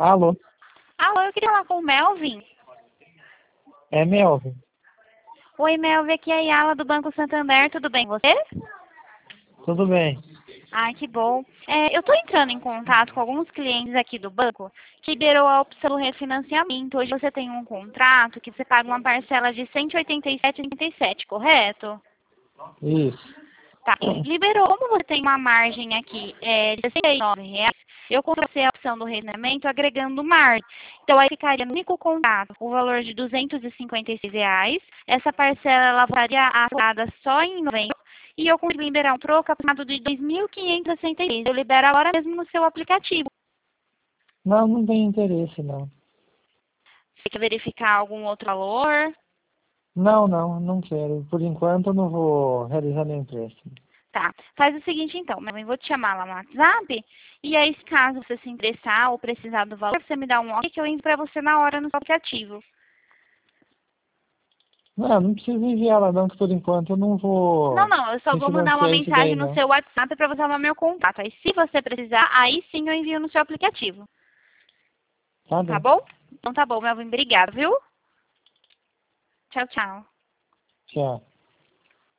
Alô, Alô, eu queria falar com o Melvin. é Melvin. Oi, Melvin, aqui é a Yala do Banco Santander, tudo bem com você? Tudo bem? Ai, que bom. Eu estou entrando em contato com alguns clientes aqui do banco que liberou a opção do refinanciamento. Hoje você tem um contrato que você paga uma parcela de R$ 187,87, correto? Isso. Tá. Liberou. Como você tem uma margem aqui de R$ 69, eu contratei a opção do refinanciamento agregando margem. Então, aí ficaria no único contrato o valor de R$ 256. Essa parcela ela estaria apurada só em novembro. E eu consigo liberar um troco aproximado de R$ 2.566. Eu libero agora mesmo no seu aplicativo. Não, não tem interesse, não. Você quer verificar algum outro valor? Não quero. Por enquanto eu não vou realizar nenhum empréstimo. Tá. Faz o seguinte então, eu vou te chamar lá no WhatsApp. E aí, caso você se interessar ou precisar do valor, você me dá um ok que eu entro pra você na hora no seu aplicativo. Não precisa enviar lá não, que por enquanto eu não Não, vou não, eu só vou mandar uma refinanciar isso daí, mensagem no não. seu WhatsApp para você salvar meu contato. Aí, se você precisar, aí sim eu envio no seu aplicativo. Tá Tá bem. bom? Então tá bom, Melvin. Obrigada, viu? Tchau, tchau. Tchau.